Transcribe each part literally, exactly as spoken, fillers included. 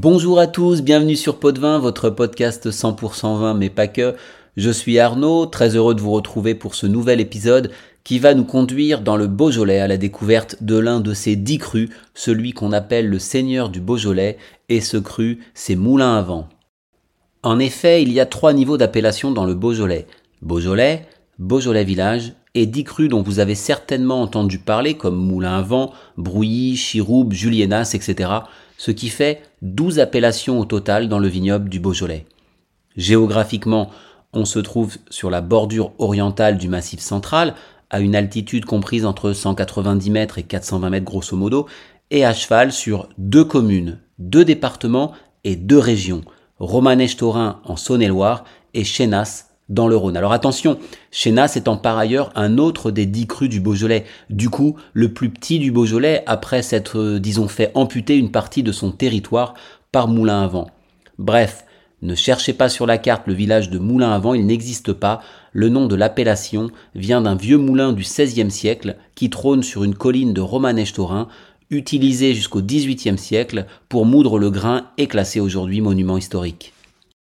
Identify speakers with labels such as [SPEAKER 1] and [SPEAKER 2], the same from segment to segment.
[SPEAKER 1] Bonjour à tous, bienvenue sur Pot de Vin, votre podcast cent pour cent vin mais pas que. Je suis Arnaud, très heureux de vous retrouver pour ce nouvel épisode qui va nous conduire dans le Beaujolais à la découverte de l'un de ces dix crus, celui qu'on appelle le Seigneur du Beaujolais, et ce cru, c'est Moulin à Vent. En effet, il y a trois niveaux d'appellation dans le Beaujolais. Beaujolais, Beaujolais Village et dix crus dont vous avez certainement entendu parler comme Moulin à Vent, Brouilly, Chiroube, Juliénas, et cetera, ce qui fait douze appellations au total dans le vignoble du Beaujolais. Géographiquement, on se trouve sur la bordure orientale du Massif central, à une altitude comprise entre cent quatre-vingt-dix mètres et quatre cent vingt mètres grosso modo, et à cheval sur deux communes, deux départements et deux régions, Romanèche-Thorins en Saône-et-Loire et Chénas dans le Rhône. Alors attention, Chénas étant par ailleurs un autre des dix crus du Beaujolais, du coup le plus petit du Beaujolais après s'être, euh, disons, fait amputer une partie de son territoire par Moulin à Vent. Bref, ne cherchez pas sur la carte le village de Moulin à Vent, il n'existe pas. Le nom de l'appellation vient d'un vieux moulin du seizième siècle qui trône sur une colline de Romanèche-Thorins, utilisé jusqu'au dix-huitième siècle pour moudre le grain et classé aujourd'hui monument historique.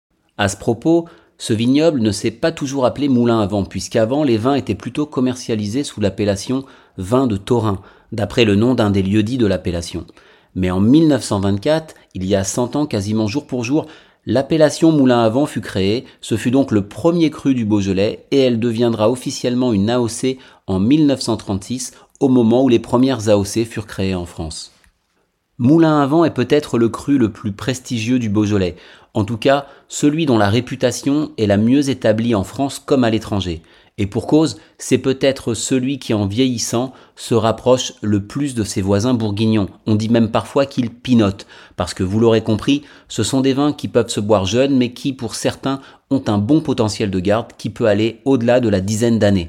[SPEAKER 1] À ce propos, ce vignoble ne s'est pas toujours appelé Moulin à Vent, puisqu'avant les vins étaient plutôt commercialisés sous l'appellation vin de Thorins, d'après le nom d'un des lieux-dits de l'appellation. Mais en mille neuf cent vingt-quatre, il y a cent ans quasiment jour pour jour, l'appellation Moulin à Vent fut créée, ce fut donc le premier cru du Beaujolais et elle deviendra officiellement une A O C en mille neuf cent trente-six, au moment où les premières A O C furent créées en France. Moulin à Vent est peut-être le cru le plus prestigieux du Beaujolais, en tout cas celui dont la réputation est la mieux établie en France comme à l'étranger. Et pour cause, c'est peut-être celui qui en vieillissant se rapproche le plus de ses voisins bourguignons. On dit même parfois qu'il pinote, parce que vous l'aurez compris, ce sont des vins qui peuvent se boire jeunes, mais qui pour certains ont un bon potentiel de garde qui peut aller au-delà de la dizaine d'années.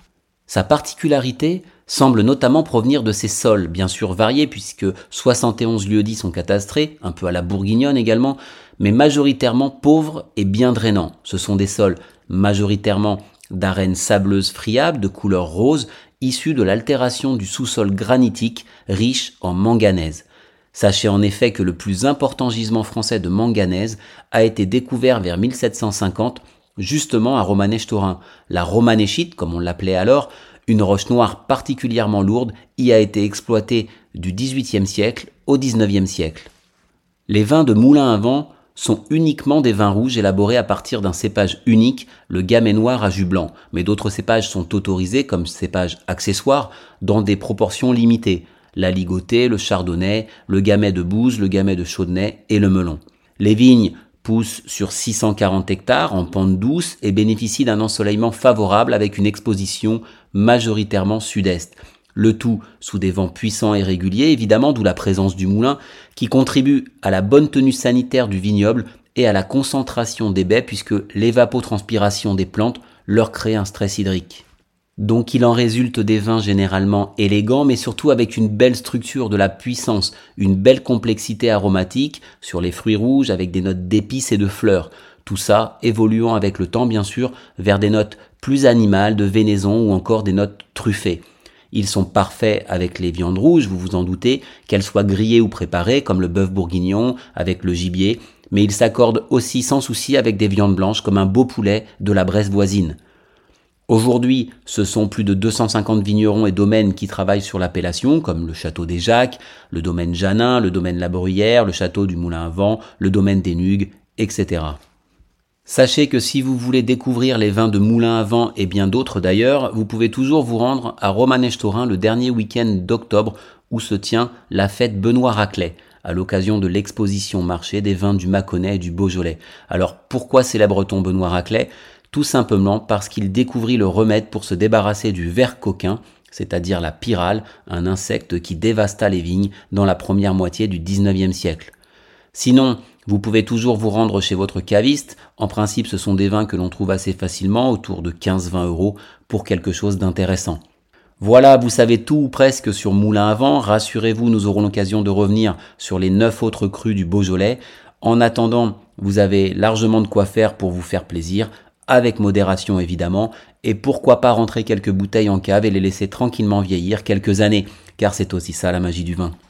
[SPEAKER 1] Sa particularité semble notamment provenir de ses sols, bien sûr variés puisque soixante et onze lieux-dits sont catastrés, un peu à la bourguignonne également, mais majoritairement pauvres et bien drainants. Ce sont des sols majoritairement d'arènes sableuses friables de couleur rose, issues de l'altération du sous-sol granitique riche en manganèse. Sachez en effet que le plus important gisement français de manganèse a été découvert vers mille sept cent cinquante, justement à Romanèche-Thorins. La romanéchite, comme on l'appelait alors, une roche noire particulièrement lourde, y a été exploitée du dix-huitième siècle au dix-neuvième siècle. Les vins de Moulin à Vent sont uniquement des vins rouges élaborés à partir d'un cépage unique, le gamay noir à jus blanc, mais d'autres cépages sont autorisés comme cépages accessoires dans des proportions limitées, la ligotée, le chardonnay, le gamay de Bouze, le gamay de Chaudenay et le melon. Les vignes poussent sur six cent quarante hectares en pente douce et bénéficient d'un ensoleillement favorable avec une exposition majoritairement sud-est. Le tout sous des vents puissants et réguliers, évidemment, d'où la présence du moulin, qui contribue à la bonne tenue sanitaire du vignoble et à la concentration des baies, puisque l'évapotranspiration des plantes leur crée un stress hydrique. Donc il en résulte des vins généralement élégants, mais surtout avec une belle structure, de la puissance, une belle complexité aromatique sur les fruits rouges avec des notes d'épices et de fleurs. Tout ça évoluant avec le temps, bien sûr, vers des notes plus animales, de vénaison ou encore des notes truffées. Ils sont parfaits avec les viandes rouges, vous vous en doutez, qu'elles soient grillées ou préparées, comme le bœuf bourguignon avec le gibier, mais ils s'accordent aussi sans souci avec des viandes blanches, comme un beau poulet de la Bresse voisine. Aujourd'hui, ce sont plus de deux cent cinquante vignerons et domaines qui travaillent sur l'appellation, comme le château des Jacques, le domaine Janin, le domaine La Bruyère, le château du Moulin à Vent, le domaine des Nugues, et cetera. Sachez que si vous voulez découvrir les vins de Moulin à Vent et bien d'autres d'ailleurs, vous pouvez toujours vous rendre à Romanèche-Thorins le dernier week-end d'octobre où se tient la fête Benoît Raclet, à l'occasion de l'exposition marché des vins du Mâconnais et du Beaujolais. Alors pourquoi célèbre-t-on Benoît Raclet ? Tout simplement parce qu'il découvrit le remède pour se débarrasser du ver coquin, c'est-à-dire la pyrale, un insecte qui dévasta les vignes dans la première moitié du dix-neuvième siècle. Sinon, vous pouvez toujours vous rendre chez votre caviste. En principe, ce sont des vins que l'on trouve assez facilement, autour de quinze à vingt euros, pour quelque chose d'intéressant. Voilà, vous savez tout ou presque sur Moulin à Vent. Rassurez-vous, nous aurons l'occasion de revenir sur les neuf autres crus du Beaujolais. En attendant, vous avez largement de quoi faire pour vous faire plaisir, avec modération évidemment, et pourquoi pas rentrer quelques bouteilles en cave et les laisser tranquillement vieillir quelques années, car c'est aussi ça la magie du vin.